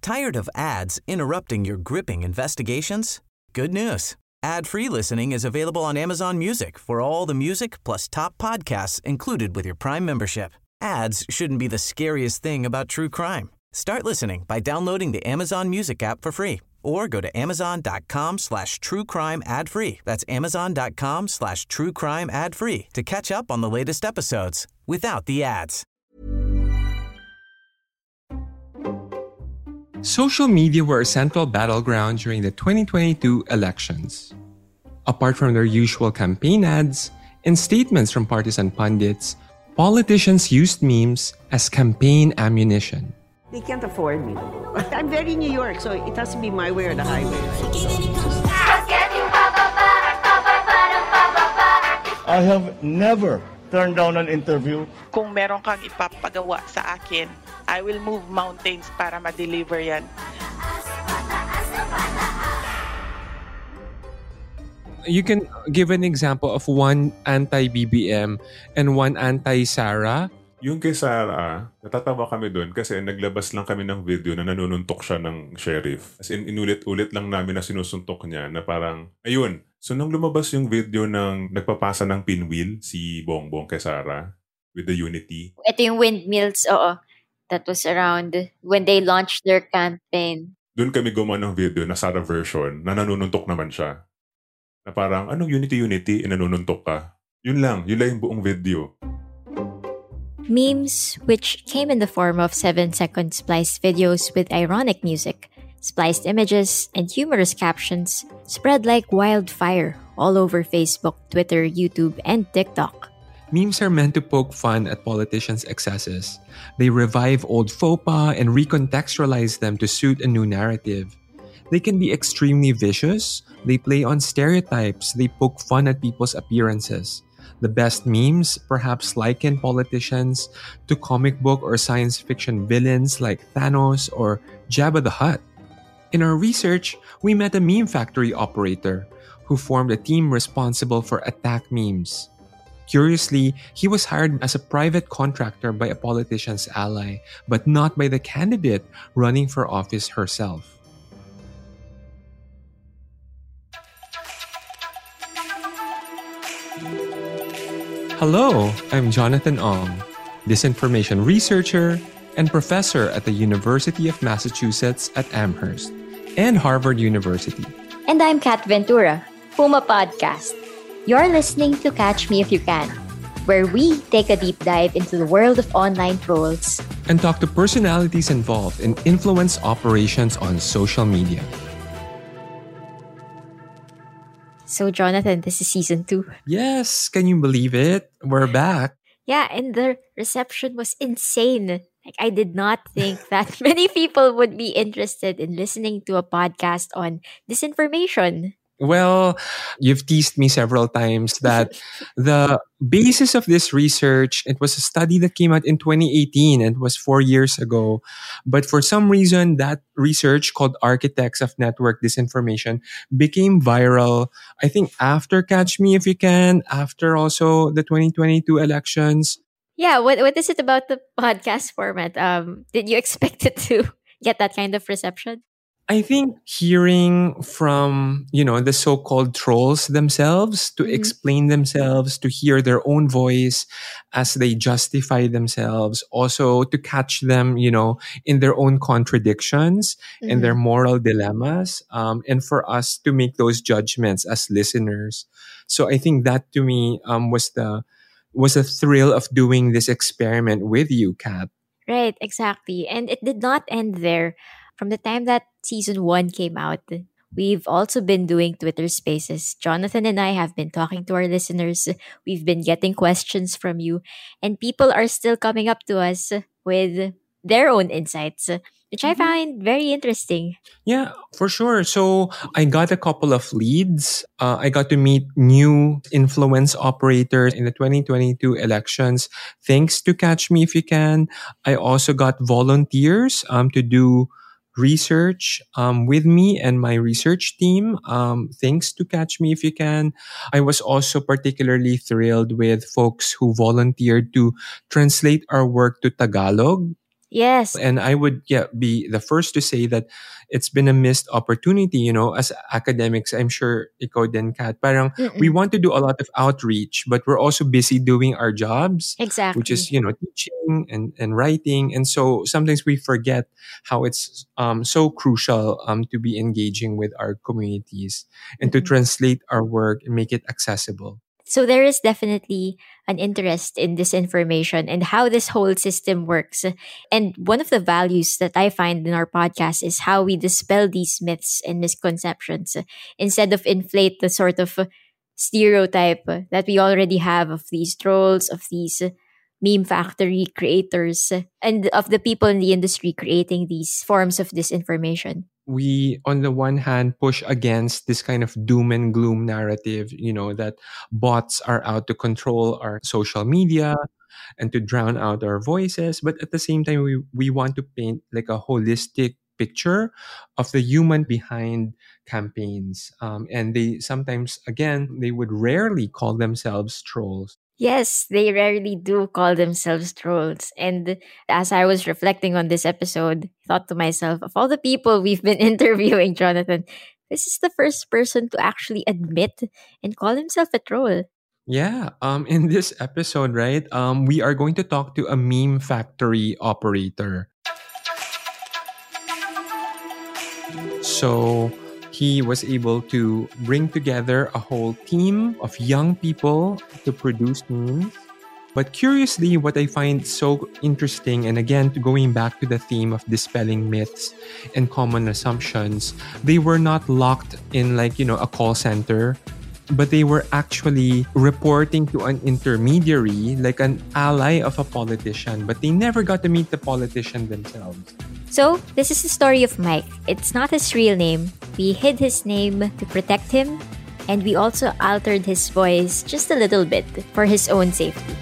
Tired of ads interrupting your gripping investigations? Good news. Ad-free listening is available on Amazon Music for all the music plus top podcasts included with your Prime membership. Ads shouldn't be the scariest thing about true crime. Start listening by downloading the Amazon Music app for free or go to amazon.com/truecrime ad-free. That's amazon.com/truecrime ad-free to catch up on the latest episodes without the ads. Social media were a central battleground during the 2022 elections. Apart from their usual campaign ads and statements from partisan pundits, politicians used memes as campaign ammunition. They can't afford me. I'm very New York, so it has to be my way or the highway. I have never turned down an interview. Kung meron kang ipapagawa sa akin, I will move mountains para ma-deliver yan. You can give an example of one anti-BBM and one anti-Sara. Yung kay Sarah, natatawa kami doon kasi naglabas lang kami ng video na nanununtok siya ng sheriff. As in, inulit-ulit lang namin na sinusuntok niya na parang, ayun. So, nung lumabas yung video ng nagpapasa ng pinwheel, si Bongbong kay Sarah, with the unity. Ito yung windmills, oo. That was around when they launched their campaign. Doon kami gumawa ng video na Sarah version na nanununtok naman siya. Na parang, anong unity, nanununtok ka? Yun lang yung buong video. Memes, which came in the form of 7-second spliced videos with ironic music, spliced images, and humorous captions, spread like wildfire all over Facebook, Twitter, YouTube, and TikTok. Memes are meant to poke fun at politicians' excesses. They revive old faux pas and recontextualize them to suit a new narrative. They can be extremely vicious, they play on stereotypes, they poke fun at people's appearances. The best memes perhaps liken politicians to comic book or science fiction villains like Thanos or Jabba the Hutt. In our research, we met a meme factory operator who formed a team responsible for attack memes. Curiously, he was hired as a private contractor by a politician's ally, but not by the candidate running for office herself. Hello, I'm Jonathan Ong, disinformation researcher and professor at the University of Massachusetts at Amherst and Harvard University. And I'm Kat Ventura, Puma Podcast. You're listening to Catch Me If You Can, where we take a deep dive into the world of online trolls and talk to personalities involved in influence operations on social media. So, Jonathan, this is season 2. Yes, can you believe it? We're back. Yeah, and the reception was insane. Like, I did not think that many people would be interested in listening to a podcast on disinformation. Well, you've teased me several times that the basis of this research, it was a study that came out in 2018 and was 4 years ago. But for some reason, that research called Architects of Network Disinformation became viral, I think, after Catch Me If You Can, after also the 2022 elections. Yeah, what is it about the podcast format? Did you expect it to get that kind of reception? I think hearing from, the so-called trolls themselves to explain themselves, to hear their own voice as they justify themselves, also to catch them, in their own contradictions and their moral dilemmas, and for us to make those judgments as listeners. So I think that to me was a thrill of doing this experiment with you, Kat. Right, exactly. And it did not end there. From the time that season 1 came out, we've also been doing Twitter Spaces. Jonathan and I have been talking to our listeners. We've been getting questions from you. And people are still coming up to us with their own insights, which I find very interesting. Yeah, for sure. So I got a couple of leads. I got to meet new influence operators in the 2022 elections. Thanks to Catch Me If You Can. I also got volunteers to do research with me and my research team. Thanks to Catch Me If You Can. I was also particularly thrilled with folks who volunteered to translate our work to Tagalog. Yes, And I would be the first to say that it's been a missed opportunity, as academics. I'm sure ikaw din, Kat. Parang we mm-mm, want to do a lot of outreach, but we're also busy doing our jobs, which is, exactly. teaching and writing. And so sometimes we forget how it's so crucial to be engaging with our communities and to Mm-mm. translate our work and make it accessible. So there is definitely an interest in this information and how this whole system works. And one of the values that I find in our podcast is how we dispel these myths and misconceptions instead of inflate the sort of stereotype that we already have of these trolls, of these meme factory creators, and of the people in the industry creating these forms of disinformation. We, on the one hand, push against this kind of doom and gloom narrative, that bots are out to control our social media and to drown out our voices. But at the same time, we want to paint like a holistic picture of the human behind campaigns. And they sometimes, again, they would rarely call themselves trolls. Yes, they rarely do call themselves trolls. And as I was reflecting on this episode, I thought to myself, of all the people we've been interviewing, Jonathan, this is the first person to actually admit and call himself a troll. Yeah, in this episode, right, we are going to talk to a meme factory operator. So he was able to bring together a whole team of young people to produce memes. But curiously, what I find so interesting, and again, going back to the theme of dispelling myths and common assumptions, they were not locked in a call center, but they were actually reporting to an intermediary, like an ally of a politician, but they never got to meet the politician themselves. So, this is the story of Mike. It's not his real name. We hid his name to protect him, and we also altered his voice just a little bit for his own safety.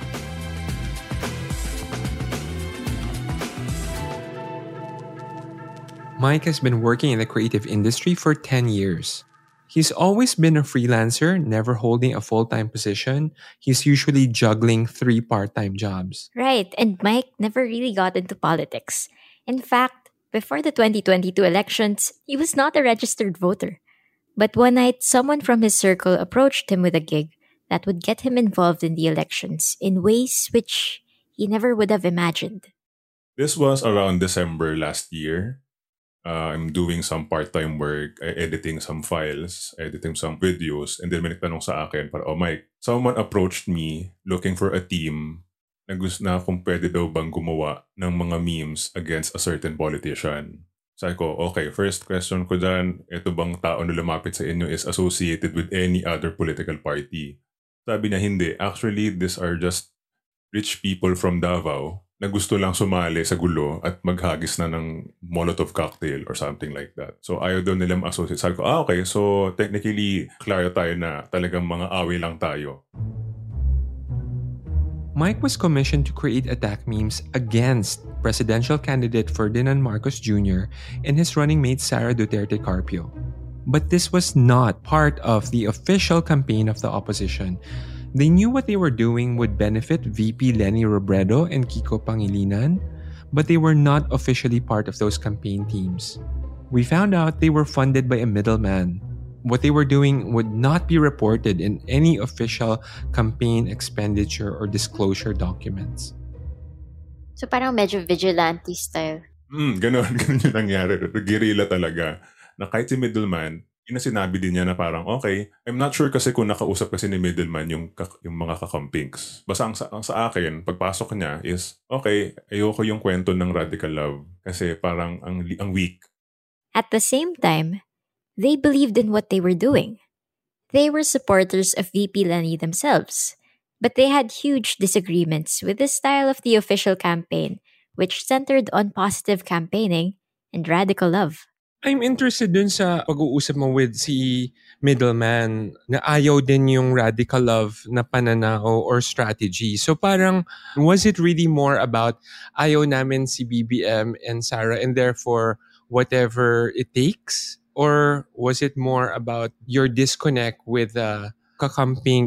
Mike has been working in the creative industry for 10 years. He's always been a freelancer, never holding a full-time position. He's usually juggling 3 part-time jobs. Right, and Mike never really got into politics. In fact, before the 2022 elections, he was not a registered voter. But one night, someone from his circle approached him with a gig that would get him involved in the elections in ways which he never would have imagined. This was around December last year. I'm doing some part-time work, editing some files, editing some videos, and then may nagtanong sa akin, oh Mike, someone approached me looking for a team na gusto na kung pwede daw bang gumawa ng mga memes against a certain politician. Sabi ko, okay, first question ko dyan, ito bang tao na lumapit sa inyo is associated with any other political party? Sabi niya, hindi. Actually, these are just rich people from Davao na gusto lang sumali sa gulo at maghagis na ng Molotov cocktail or something like that. So ayaw daw nila ma-associate. Sabi ko, okay, so technically, klaro tayo na talagang mga awi lang tayo. Mike was commissioned to create attack memes against presidential candidate Ferdinand Marcos Jr. and his running mate Sara Duterte Carpio. But this was not part of the official campaign of the opposition. They knew what they were doing would benefit VP Lenny Robredo and Kiko Pangilinan, but they were not officially part of those campaign teams. We found out they were funded by a middleman. What they were doing would not be reported in any official campaign expenditure or disclosure documents. So parang medyo vigilante style. Ganon yung nangyari. Guerrilla talaga. Na kahit si middleman, sinabi din niya na parang, okay, I'm not sure kasi kung nakausap kasi ni middleman yung mga kakampings. Basta ang sa akin, pagpasok niya is, okay, ayoko yung kwento ng radical love kasi parang ang weak. At the same time, they believed in what they were doing. They were supporters of VP Lenny themselves, but they had huge disagreements with the style of the official campaign, which centered on positive campaigning and radical love. I'm interested dun sa pag-uusap mo with si middleman na ayaw din yung radical love na pananaw or strategy. So parang, was it really more about ayaw namin si BBM and Sara and therefore whatever it takes? Or was it more about your disconnect with the kakamping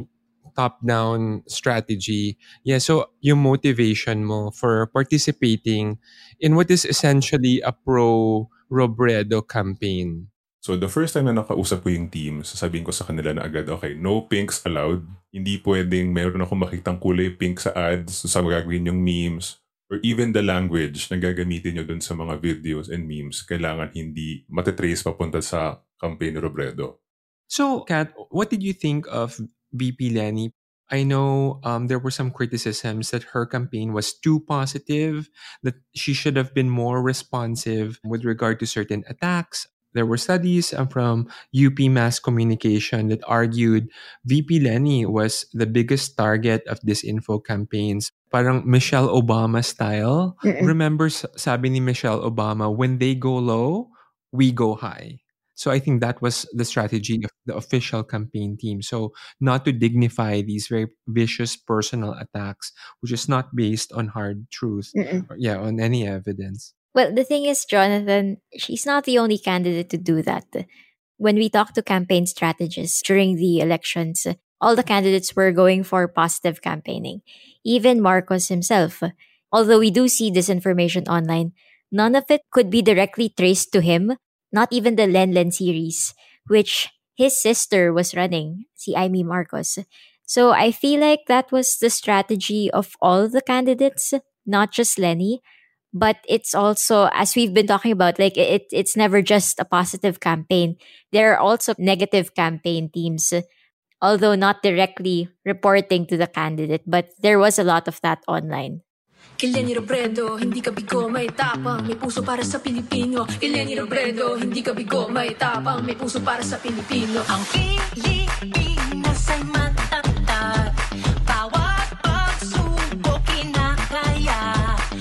top-down strategy. Yeah, so yung motivation mo for participating in what is essentially a pro-Robredo campaign. So the first time na nakausap ko yung team, sasabihin ko sa kanila na agad, okay, no pinks allowed. Hindi pwedeng meron akong makitang kulay pink sa ads, sa gagawin yung memes, or even the language na gagamitin nyo dun sa mga videos and memes, kailangan hindi matitrace papunta sa campaign ni Robredo. So, Kat, what did you think of VP Lenny? I know there were some criticisms that her campaign was too positive, that she should have been more responsive with regard to certain attacks. There were studies from UP Mass Communication that argued VP Lenny was the biggest target of disinfo campaigns. Parang Michelle Obama style. Remember, sabi ni Michelle Obama, when they go low, we go high. So I think that was the strategy of the official campaign team. So not to dignify these very vicious personal attacks, which is not based on hard truth, or, on any evidence. Well, the thing is, Jonathan, she's not the only candidate to do that. When we talk to campaign strategists during the elections, all the candidates were going for positive campaigning. Even Marcos himself. Although we do see disinformation online, none of it could be directly traced to him, not even the Lenlen series, which his sister was running, si Amy Marcos. So I feel like that was the strategy of all the candidates, not just Lenny. But it's also, as we've been talking about, like it's never just a positive campaign. There are also negative campaign teams, although not directly reporting to the candidate, but there was a lot of that online. Lenny Robredo, hindi ka bigo, may tapang, may puso para sa Pilipino. Lenny Robredo, hindi ka bigo, may tapang, may puso para sa Pilipino. Ang Pilipinas ay matatag, bawat pagsubok kinakaya.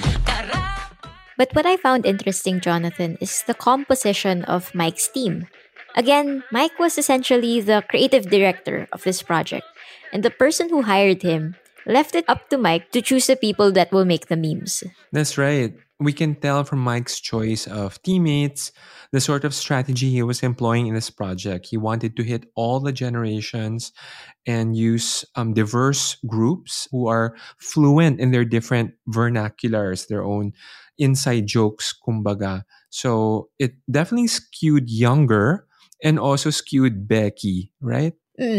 But what I found interesting, Jonathan, is the composition of Mike's team. Again, Mike was essentially the creative director of this project, and the person who hired him left it up to Mike to choose the people that will make the memes. That's right. We can tell from Mike's choice of teammates, the sort of strategy he was employing in this project. He wanted to hit all the generations and use diverse groups who are fluent in their different vernaculars, their own inside jokes, kumbaga. So it definitely skewed younger and also skewed Becky, right?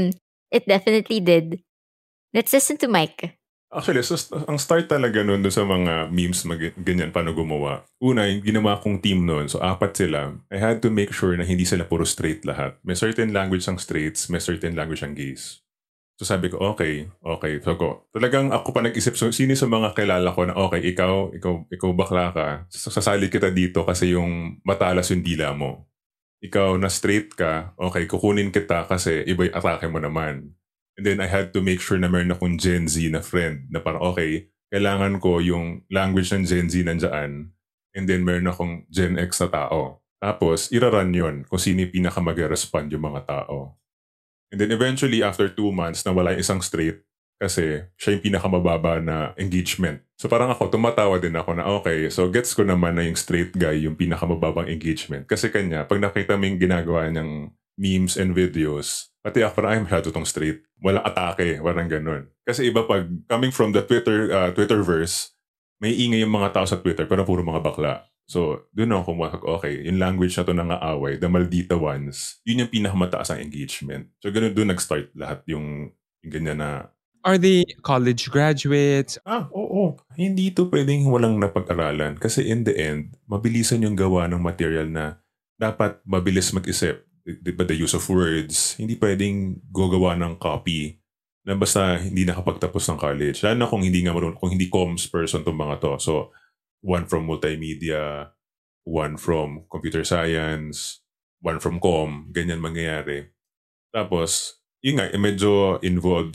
It definitely did. Let's listen to Mike. Actually, so ang start talaga nun sa mga memes ganyan paano gumawa. Una, yung ginawa kong team nun, so 4 sila. I had to make sure na hindi sila puro straight lahat. May certain language ang straights, may certain language ang gays. So sabi ko, okay. So talagang ako pa nag-isip, so sino sa mga kilala ko na okay, ikaw bakla ka, sasali kita dito kasi yung matalas yung dila mo. Ikaw na straight ka, okay, kukunin kita kasi iba yung atake mo naman. And then I had to make sure na meron akong Gen Z na friend na parang okay, kailangan ko yung language ng Gen Z nandyan, and then meron akong Gen X na tao. Tapos, iraran yun kung sino yung pinaka-mag-respond yung mga tao. And then eventually, after 2 months, nawala yung isang straight kasi siya yung pinakamababa na engagement. So parang ako, tumatawa din ako na okay, so gets ko naman na yung straight guy yung pinakamababang engagement. Kasi kanya, pag nakita mo yung ginagawa niyang memes and videos, pati ako parang masyado tong straight. Walang atake, walang ganun. Kasi iba pag coming from the Twitterverse, may ingay yung mga tao sa Twitter pero puro mga bakla. So, doon ako kumahag, okay, yung language na to nangaaway, the maldita ones, yun yung pinakamataas ang engagement. So, ganun doon nag-start lahat yung ganyan na... Are they college graduates? Oo. Hindi to pwedeng walang napag-aralan. Kasi in the end, mabilisan yung gawa ng material na dapat mabilis mag-isip. Diba the use of words, hindi pwedeng gagawa ng copy na basta hindi nakapagtapos ng college. Lalo na kung hindi nga marunong, kung hindi comms person tong mga to. So, one from multimedia, one from computer science, one from comm, ganyan mangyayari. Tapos, yun nga, medyo involved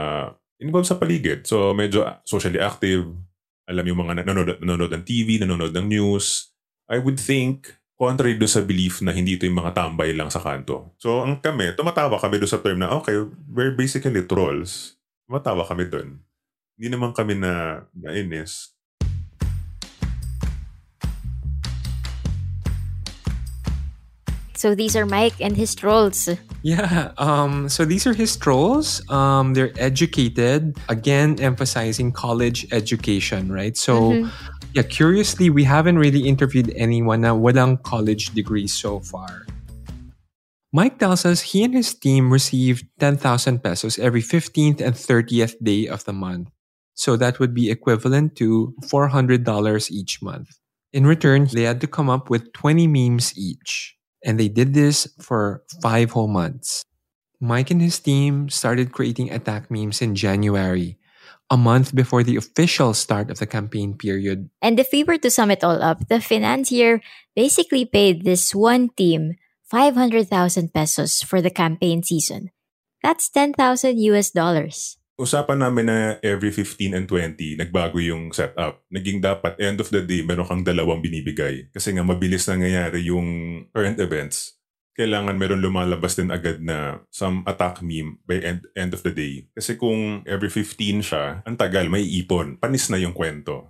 sa paligid. So, medyo socially active. Alam yung mga nanonood ng TV, nanonood ng news. I would think, contrary doon sa belief na hindi ito yung mga tambay lang sa kanto. So, tumatawa kami doon sa term na, okay, we're basically trolls. Tumatawa kami doon. Hindi naman kami na nainis. So these are Mike and his trolls. Yeah, so these are his trolls. They're educated, again, emphasizing college education, right? So, yeah, curiously, we haven't really interviewed anyone na walang college degree so far. Mike tells us he and his team received 10,000 pesos every 15th and 30th day of the month. So that would be equivalent to $400 each month. In return, they had to come up with 20 memes each. And they did this for 5 whole months. Mike and his team started creating attack memes in January, a month before the official start of the campaign period. And if we were to sum it all up, the financier basically paid this one team 500,000 pesos for the campaign season. That's 10,000 US dollars. Usapan namin na every 15 and 20, nagbago yung setup. Naging dapat, end of the day, meron kang dalawang binibigay. Kasi nga mabilis nangyayari yung current events. Kailangan meron lumalabas din agad na some attack meme by end of the day. Kasi kung every 15 siya, ang tagal, may ipon. Panis na yung kwento.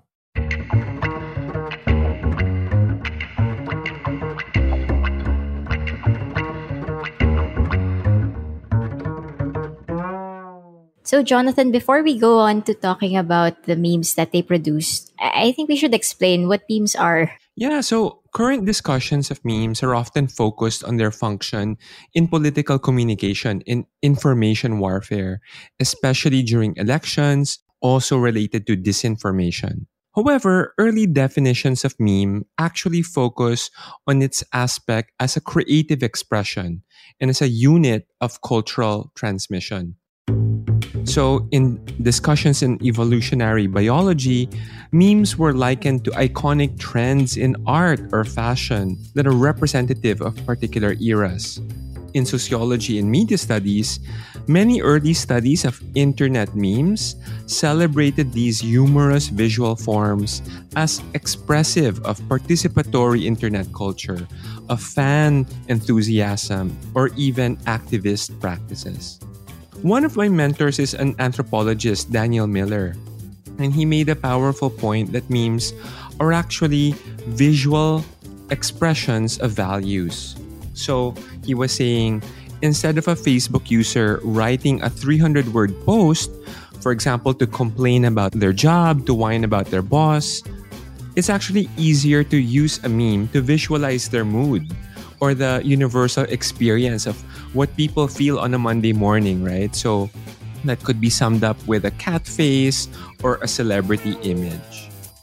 So, Jonathan, before we go on to talking about the memes that they produced, I think we should explain what memes are. Yeah, so current discussions of memes are often focused on their function in political communication, in information warfare, especially during elections, also related to disinformation. However, early definitions of meme actually focus on its aspect as a creative expression and as a unit of cultural transmission. So, in discussions in evolutionary biology, memes were likened to iconic trends in art or fashion that are representative of particular eras. In sociology and media studies, many early studies of internet memes celebrated these humorous visual forms as expressive of participatory internet culture, of fan enthusiasm, or even activist practices. One of my mentors is an anthropologist, Daniel Miller, and he made a powerful point that memes are actually visual expressions of values. So he was saying, instead of a Facebook user writing a 300-word post, for example, to complain about their job, to whine about their boss, it's actually easier to use a meme to visualize their mood or the universal experience of what people feel on a Monday morning, right? So that could be summed up with a cat face or a celebrity image.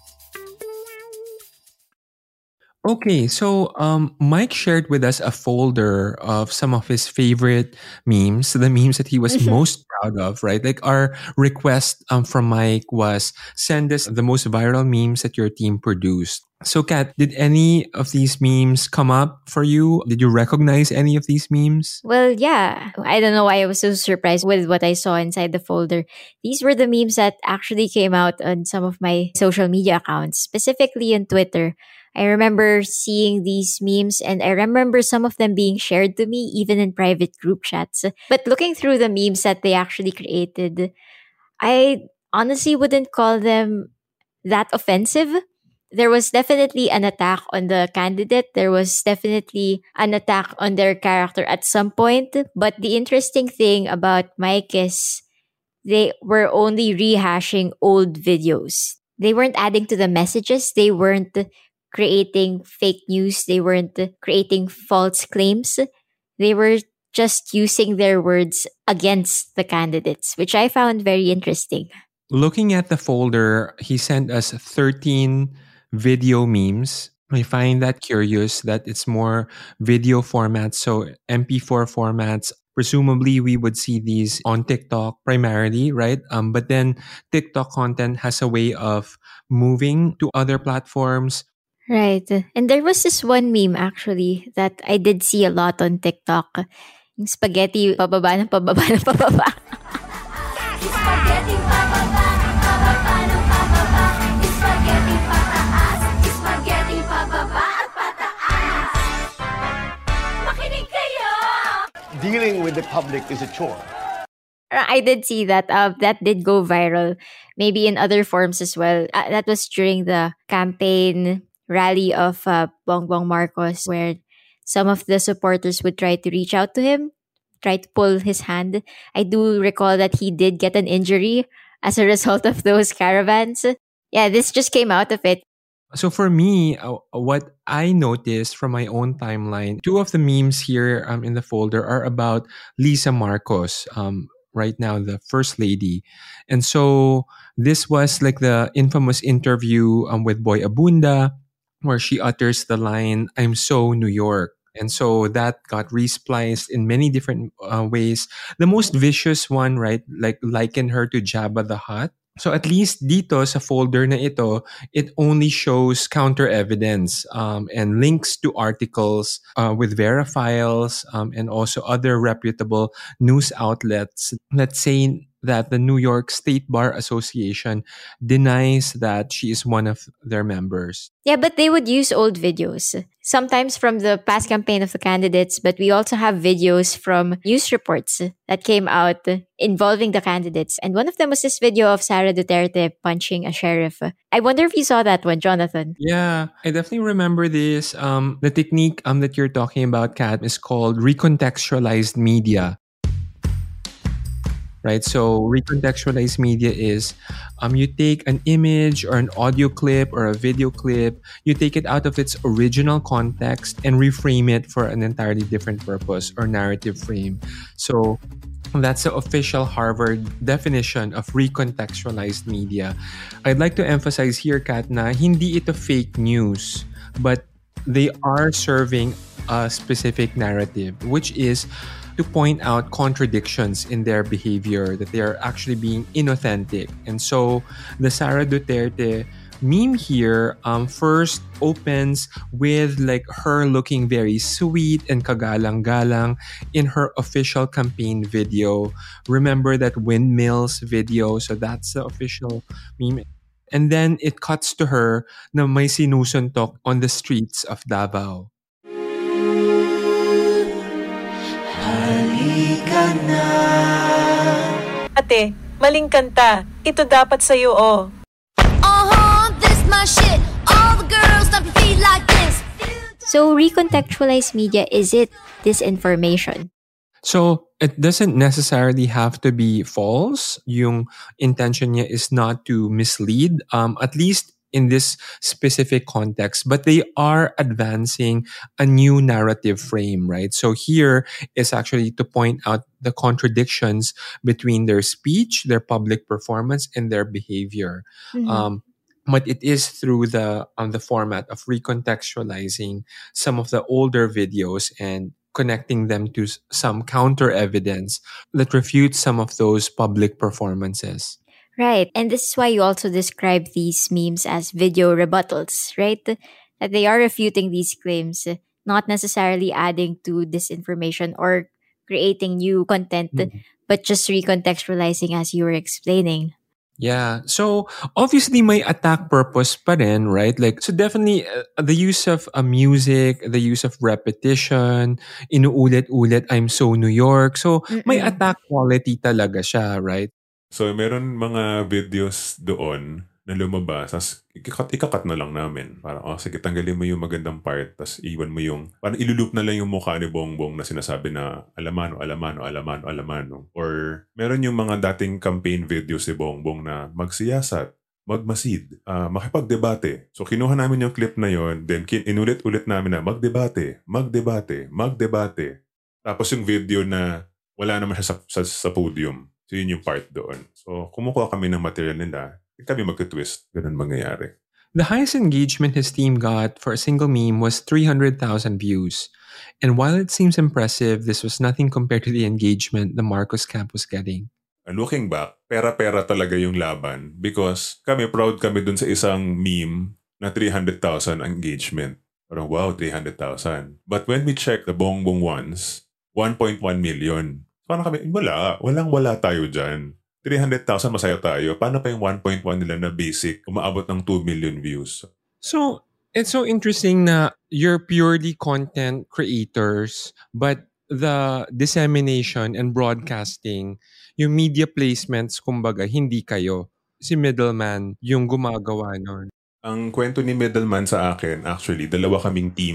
Okay, so Mike shared with us a folder of some of his favorite memes, the memes that he was most proud of, right? Like our request from Mike was send us the most viral memes that your team produced. So Kat, did any of these memes come up for you? Did you recognize any of these memes? Well, yeah. I don't know why I was so surprised with what I saw inside the folder. These were the memes that actually came out on some of my social media accounts, specifically on Twitter. I remember seeing these memes and I remember some of them being shared to me even in private group chats. But looking through the memes that they actually created, I honestly wouldn't call them that offensive. There was definitely an attack on the candidate. There was definitely an attack on their character at some point. But the interesting thing about Mike is they were only rehashing old videos. They weren't adding to the messages. They weren't creating fake news. They weren't creating false claims. They were just using their words against the candidates, which I found very interesting. Looking at the folder, he sent us 13 video memes. I find that curious that it's more video formats, so MP4 formats. Presumably, we would see these on TikTok primarily, right? But then TikTok content has a way of moving to other platforms. Right. And there was this one meme actually that I did see a lot on TikTok. Yung spaghetti pababa ng pababa ng pababa. Spaghetti pababa, pababa ng pababa. Spaghetti pataas, spaghetti pababa at pataas. Makinig kayo! Dealing with the public is a chore. I did see that. That did go viral. Maybe in other forms as well. That was during the campaign rally of Bongbong Marcos, where some of the supporters would try to reach out to him, try to pull his hand. I do recall that he did get an injury as a result of those caravans. Yeah, this just came out of it. So for me, what I noticed from my own timeline, two of the memes here in the folder are about Lisa Marcos, right now the First Lady. And so this was like the infamous interview with Boy Abunda, where she utters the line, "I'm so New York." And so that got respliced in many different ways. The most vicious one, right, like liken her to Jabba the Hutt. So at least dito sa folder na ito, it only shows counter evidence and links to articles with verifiles and also other reputable news outlets. Let's say that the New York State Bar Association denies that she is one of their members. Yeah, but they would use old videos, sometimes from the past campaign of the candidates, but we also have videos from news reports that came out involving the candidates. And one of them was this video of Sara Duterte punching a sheriff. I wonder if you saw that one, Jonathan. Yeah, I definitely remember this. The technique that you're talking about, Kat, is called recontextualized media. Right? So recontextualized media is you take an image or an audio clip or a video clip, you take it out of its original context and reframe it for an entirely different purpose or narrative frame. So that's the official Harvard definition of recontextualized media. I'd like to emphasize here, Kat, na hindi ito fake news, but they are serving a specific narrative, which is to point out contradictions in their behavior, that they are actually being inauthentic. And so the Sara Duterte meme here first opens with like her looking very sweet and kagalang-galang in her official campaign video. Remember that windmills video? So that's the official meme. And then it cuts to her na may sinusuntok on the streets of Davao. Halika na. Ate, maling kanta. Ito dapat sa'yo, oh. This my shit. All the girls stomp your feet like this. So recontextualized media, is it disinformation? So it doesn't necessarily have to be false. Yung intention niya is not to mislead, at least in this specific context, but they are advancing a new narrative frame, right? So here is actually to point out the contradictions between their speech, their public performance, and their behavior. Mhm. But it is through the format of recontextualizing some of the older videos and connecting them to some counter evidence that refutes some of those public performances. Right. And this is why you also describe these memes as video rebuttals, right? That they are refuting these claims, not necessarily adding to disinformation or creating new content, but just recontextualizing as you were explaining. Yeah. So obviously may attack purpose pa rin, right? Like, so definitely the use of music, the use of repetition, inuulit-ulit, I'm so New York. So may attack quality talaga siya, right? So, meron mga videos doon na lumabas, tas ikakat na lang namin. Parang, sige, tanggalin mo yung magandang part, tas iwan mo yung, parang iluloop na lang yung mukha ni Bongbong na sinasabi na alamano, alamano, alamano, alamano. Or, meron yung mga dating campaign videos ni Bongbong na magsiyasat, magmasid, makipagdebate. So, kinuha namin yung clip na yon, then inulit-ulit namin na magdebate, magdebate, magdebate. Tapos yung video na wala naman siya sa podium. So, yun yung part doon. So, kumukuha kami ng material nila, kami magka-twist. Ganun mangyayari. The highest engagement his team got for a single meme was 300,000 views. And while it seems impressive, this was nothing compared to the engagement the Marcos camp was getting. And looking back, pera-pera talaga yung laban because proud kami dun sa isang meme na 300,000 engagement. Parang, wow, 300,000. But when we check the Bongbong ones, 1.1 million. Paano kami? Walang-wala tayo dyan. 300,000 masaya tayo. Paano pa yung 1.1 nila na basic umaabot ng 2 million views? So, it's so interesting na you're purely content creators, but the dissemination and broadcasting, yung media placements, kumbaga, hindi kayo. Si middleman yung gumagawa nun. Ang kwento ni middleman sa akin, actually, dalawa kaming team.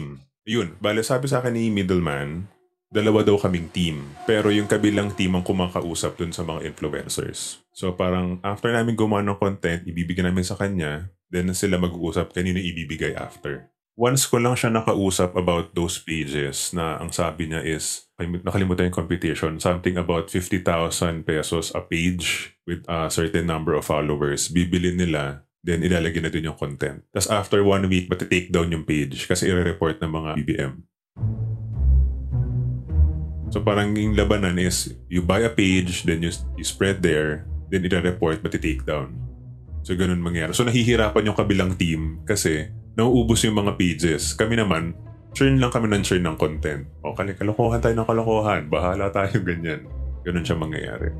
Yun, bale sabi sa akin ni Middleman, 2 daw kaming team. Pero yung kabilang team ang kumakausap dun sa mga influencers. So parang after namin gumawa ng content, ibibigay namin sa kanya, then sila mag-uusap kanino ibibigay after. Once ko lang siya nakausap about those pages na ang sabi niya is, nakalimutan yung computation, something about 50,000 pesos a page with a certain number of followers. Bibili nila, then ilalagay na dun yung content. Tapos after 1 week, mati-take down yung page kasi i-report ng mga BBM. So parang yung labanan is, you buy a page, then you spread there, then i-report, mati-take down. So ganun mangyari. So nahihirapan yung kabilang team kasi nauubos yung mga pages. Kami naman, churn lang kami ng content. O kalokohan tayo ng kalokohan, bahala tayo ganyan. Ganun siya mangyayari.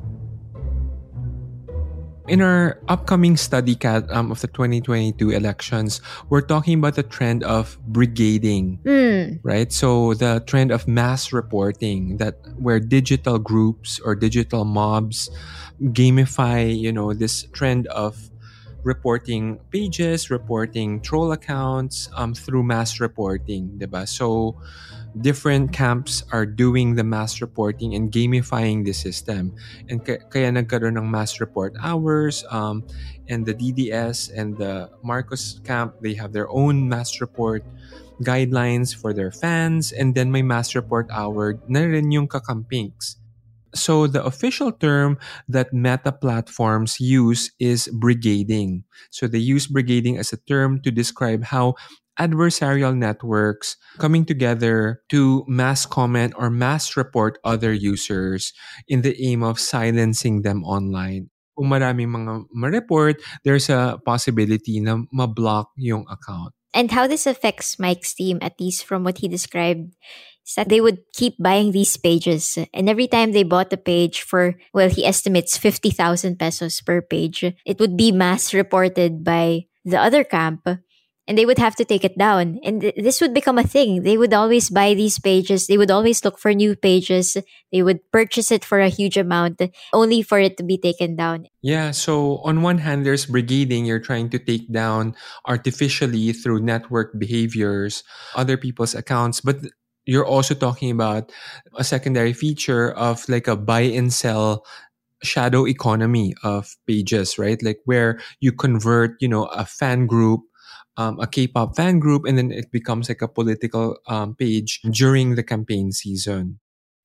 In our upcoming study of the 2022 elections, we're talking about the trend of brigading, right? So the trend of mass reporting, that where digital groups or digital mobs gamify, this trend of reporting pages, reporting troll accounts through mass reporting, diba? So different camps are doing the mass reporting and gamifying the system. And kaya nagkaroon ng mass report hours, and the DDS and the Marcos camp, they have their own mass report guidelines for their fans, and then may mass report hour na rin yung kakampings. So the official term that Meta platforms use is brigading. So they use brigading as a term to describe how adversarial networks coming together to mass comment or mass report other users in the aim of silencing them online. Kung maraming mga ma-report, there's a possibility na ma-block yung account. And how this affects Mike's team, at least from what he described, is that they would keep buying these pages. And every time they bought a page for, he estimates 50,000 pesos per page, it would be mass reported by the other camp. And they would have to take it down. And this would become a thing. They would always buy these pages. They would always look for new pages. They would purchase it for a huge amount, only for it to be taken down. Yeah, so on one hand, there's brigading. You're trying to take down artificially through network behaviors other people's accounts. But you're also talking about a secondary feature of like a buy and sell shadow economy of pages, right? Like where you convert, a fan group, a K-pop fan group, and then it becomes like a political page during the campaign season.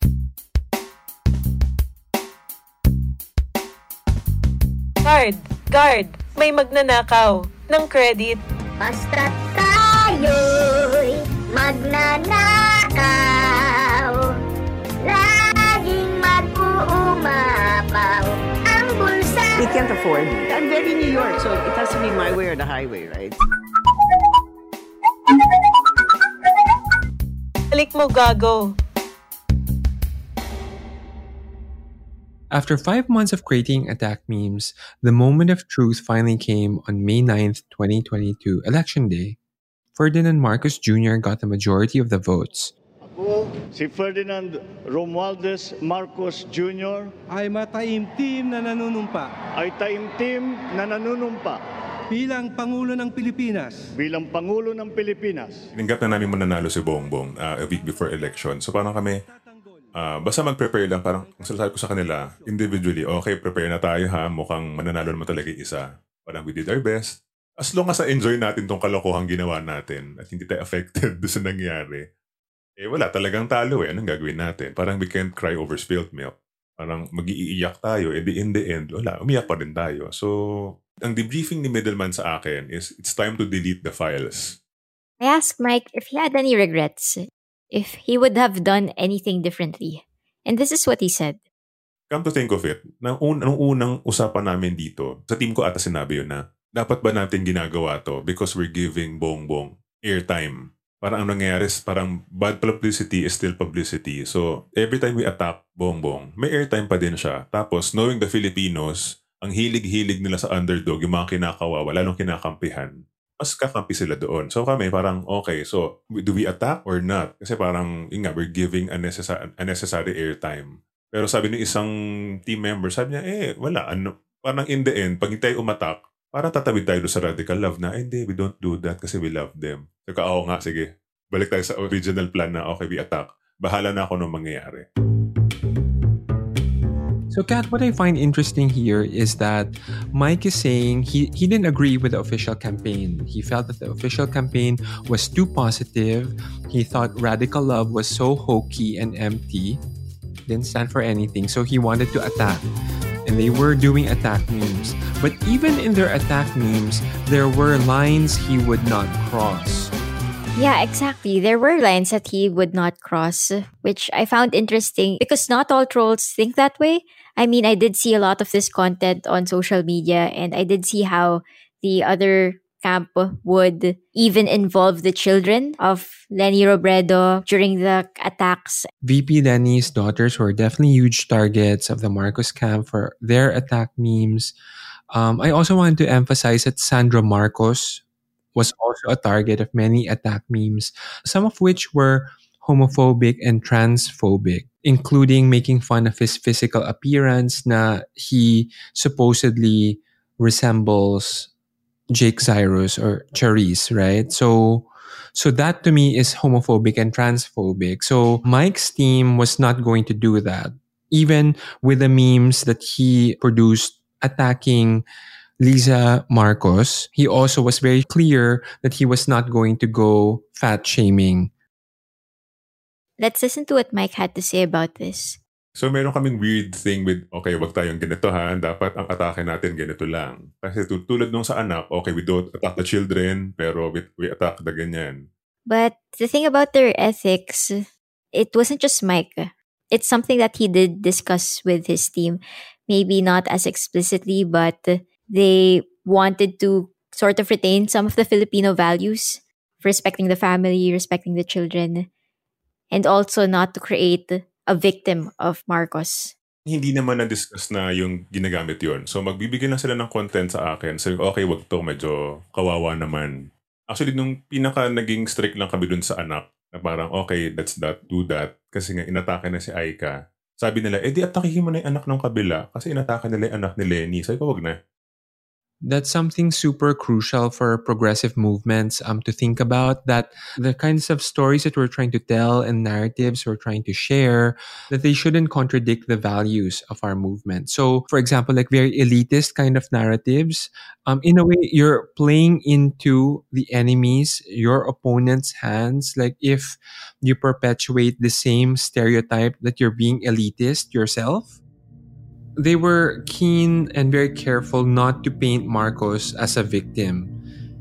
Guard, may magnanakaw ng credit. Basta't tayo'y magnanakaw, laging mag-uumapaw ang bulsa. We can't afford it. I'm very New York, so it has to be my way or the highway, right? Balik mo, gago. After 5 months of creating attack memes, the moment of truth finally came on May 9th, 2022, Election Day. Ferdinand Marcos Jr. got the majority of the votes. Ako, si Ferdinand Romualdez Marcos Jr. ay mataimtim na nanunumpa bilang Pangulo ng Pilipinas. Tinanggap na namin mananalo si Bongbong a week before election. So parang kami, basta mag-prepare lang. Parang ang sasabi ko sa kanila, individually, okay, prepare na tayo ha. Mukhang mananalo naman talaga yung isa. Parang we did our best. As long as enjoy natin tong kalokohang ginawa natin at hindi tayo affected doon sa nangyari, wala talagang talo Anong gagawin natin? Parang we can't cry over spilled milk. Parang mag-iiyak tayo. In the end, wala, umiyak pa din tayo. So, ang debriefing ni Middleman sa akin is it's time to delete the files. I asked Mike if he had any regrets, if he would have done anything differently. And this is what he said. Come to think of it, nung unang usapan namin dito, sa team ko ata sinabi yun na, dapat ba natin ginagawa to because we're giving Bongbong airtime? Parang ang nangyayari is parang bad publicity is still publicity. So, every time we attack Bongbong, may airtime pa din siya. Tapos, knowing the Filipinos, ang hilig-hilig nila sa underdog, yung mga kinakawawa, lalong kinakampihan, mas kakampi sila doon. So kami parang, okay, so do we attack or not? Kasi parang, we're giving unnecessary airtime. Pero sabi ng isang team member, sabi niya, wala, parang in the end, pag tayo umattack, parang tatawid tayo sa radical love na, hindi, we don't do that kasi we love them. So, oo nga, sige. balik tayo sa original plan na okay, we attack. Bahala na ako nung mangyayari. So, Kat, what I find interesting here is that Mike is saying he didn't agree with the official campaign. He felt that the official campaign was too positive. He thought radical love was so hokey and empty, didn't stand for anything. So he wanted to attack. And they were doing attack memes. But even in their attack memes, there were lines he would not cross. Yeah, exactly. There were lines that he would not cross, which I found interesting because not all trolls think that way. I mean, I did see a lot of this content on social media, and I did see how the other camp would even involve the children of Leni Robredo during the attacks. VP Leni's daughters were definitely huge targets of the Marcos camp for their attack memes. I also wanted to emphasize that Sandra Marcos was also a target of many attack memes, some of which were homophobic and transphobic, including making fun of his physical appearance na he supposedly resembles Jake Cyrus or Charisse, right? So that to me is homophobic and transphobic. So Mike's team was not going to do that. Even with the memes that he produced attacking Lisa Marcos, he also was very clear that he was not going to go fat shaming. Let's listen to what Mike had to say about this. So meron kaming weird thing with, okay, wag tayong ganito ha, dapat ang atake natin ganito lang. Kasi tulad nung sa anak, okay, we don't attack the children, pero we attack the ganyan. But the thing about their ethics, it wasn't just Mike. It's something that he did discuss with his team. Maybe not as explicitly, but they wanted to sort of retain some of the Filipino values, respecting the family, respecting the children, and also not to create a victim of Marcos. Hindi naman na-discuss na yung ginagamit yon. So magbibigay lang sila ng content sa akin. So okay, wag to, medyo kawawa naman. Actually, nung pinaka naging strict lang kami dun sa anak, na parang okay, let's do that. Kasi nga inatake na si Aika. Sabi nila, di atakihin mo na yung anak ng kabila kasi inatake nila yung anak ni Leni. Sabi ko, wag na. That's something super crucial for progressive movements to think about, that the kinds of stories that we're trying to tell and narratives we're trying to share, that they shouldn't contradict the values of our movement. So, for example, like very elitist kind of narratives, in a way, you're playing into the enemy's, your opponent's hands. Like if you perpetuate the same stereotype that you're being elitist yourself. They were keen and very careful not to paint Marcos as a victim,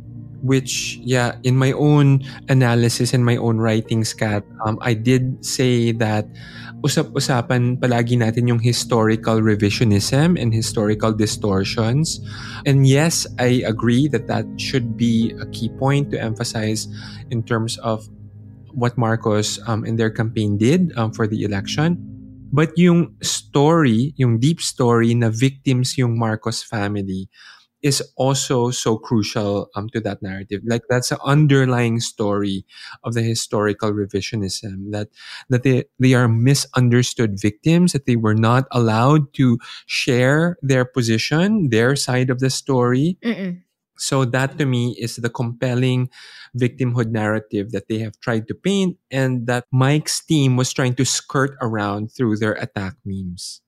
which, yeah, in my own analysis and my own writings, Kat, I did say that usap-usapan palagi natin yung historical revisionism and historical distortions. And yes, I agree that that should be a key point to emphasize in terms of what Marcos and their campaign did for the election. But yung story, yung deep story na victims yung Marcos family is also so crucial to that narrative. Like that's an underlying story of the historical revisionism, that they are misunderstood victims, that they were not allowed to share their position, their side of the story. Mm-mm. So that to me is the compelling victimhood narrative that they have tried to paint and that Mike's team was trying to skirt around through their attack memes.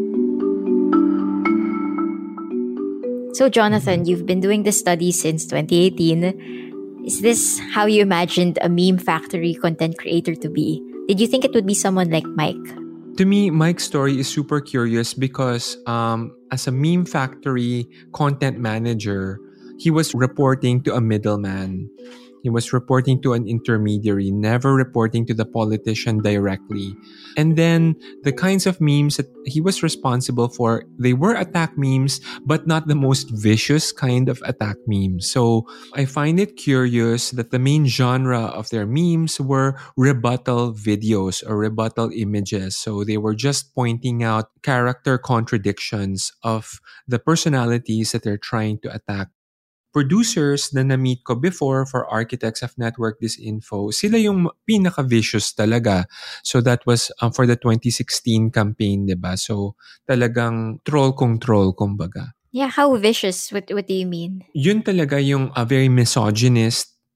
So Jonathan, you've been doing this study since 2018. Is this how you imagined a meme factory content creator to be? Did you think it would be someone like Mike? To me, Mike's story is super curious because as a meme factory content manager, he was reporting to a middleman. He was reporting to an intermediary, never reporting to the politician directly. And then the kinds of memes that he was responsible for, they were attack memes, but not the most vicious kind of attack memes. So I find it curious that the main genre of their memes were rebuttal videos or rebuttal images. So they were just pointing out character contradictions of the personalities that they're trying to attack. Producers na na-meet ko before for Architects of Network Disinfo, sila yung pinaka-vicious talaga. So that was for the 2016 campaign, diba? So talagang troll kung troll, kumbaga. Yeah, how vicious? What do you mean? Yun talaga yung very misogynist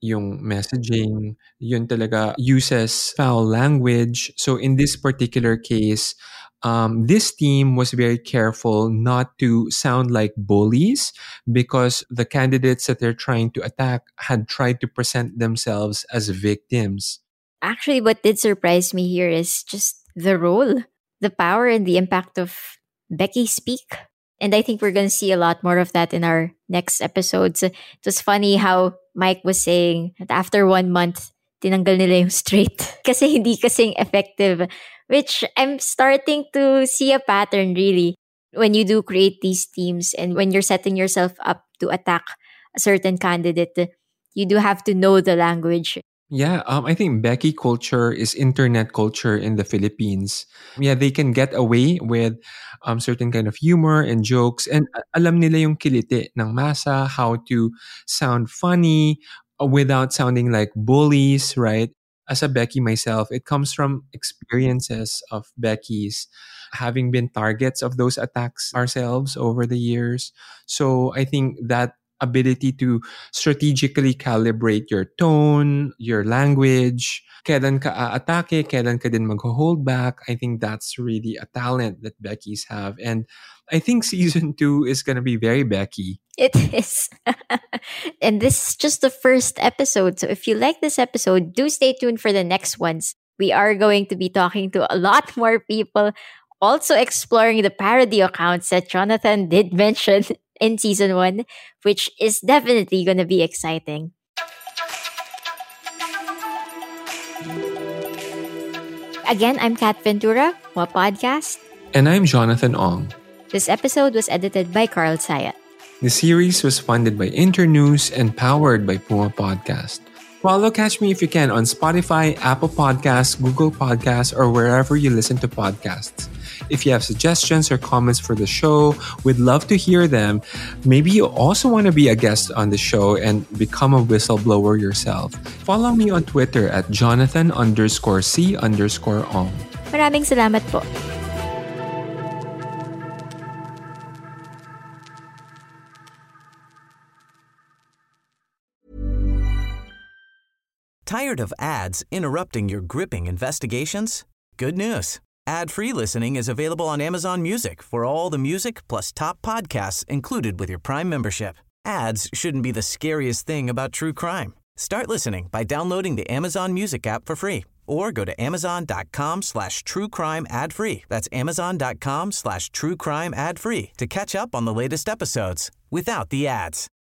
yung messaging, yun talaga uses foul language. So in this particular case, this team was very careful not to sound like bullies because the candidates that they're trying to attack had tried to present themselves as victims. Actually, what did surprise me here is just the role, the power, and the impact of Becky's speak. And I think we're going to see a lot more of that in our next episodes. It was funny how Mike was saying that after 1 month, tinanggal nila yung straight kasi hindi kasing effective, which I'm starting to see a pattern really. When you do create these teams and when you're setting yourself up to attack a certain candidate, you do have to know the language. Yeah, I think Becky culture is internet culture in the Philippines. Yeah, they can get away with certain kind of humor and jokes, and alam nila yung kiliti ng masa, how to sound funny without sounding like bullies, right? As a Becky myself, it comes from experiences of Becky's, having been targets of those attacks ourselves over the years. So I think that ability to strategically calibrate your tone, your language, kailan ka aatake, kailan ka din mag-hold back. I think that's really a talent that Becky's have. And I think season 2 is going to be very Becky. It is. And this is just the first episode. So if you like this episode, do stay tuned for the next ones. We are going to be talking to a lot more people, also exploring the parody accounts that Jonathan did mention in season 1, which is definitely going to be exciting. Again, I'm Kat Ventura, Puma Podcast. And I'm Jonathan Ong. This episode was edited by Carl Sayat. The series was funded by Internews and powered by Puma Podcast. Follow Catch Me If You Can on Spotify, Apple Podcasts, Google Podcasts, or wherever you listen to podcasts. If you have suggestions or comments for the show, we'd love to hear them. Maybe you also want to be a guest on the show and become a whistleblower yourself. Follow me on Twitter at Jonathan_C_Ong. Maraming salamat po. Tired of ads interrupting your gripping investigations? Good news. Ad-free listening is available on Amazon Music for all the music plus top podcasts included with your Prime membership. Ads shouldn't be the scariest thing about true crime. Start listening by downloading the Amazon Music app for free or go to amazon.com/truecrime ad-free. That's amazon.com/truecrime ad-free to catch up on the latest episodes without the ads.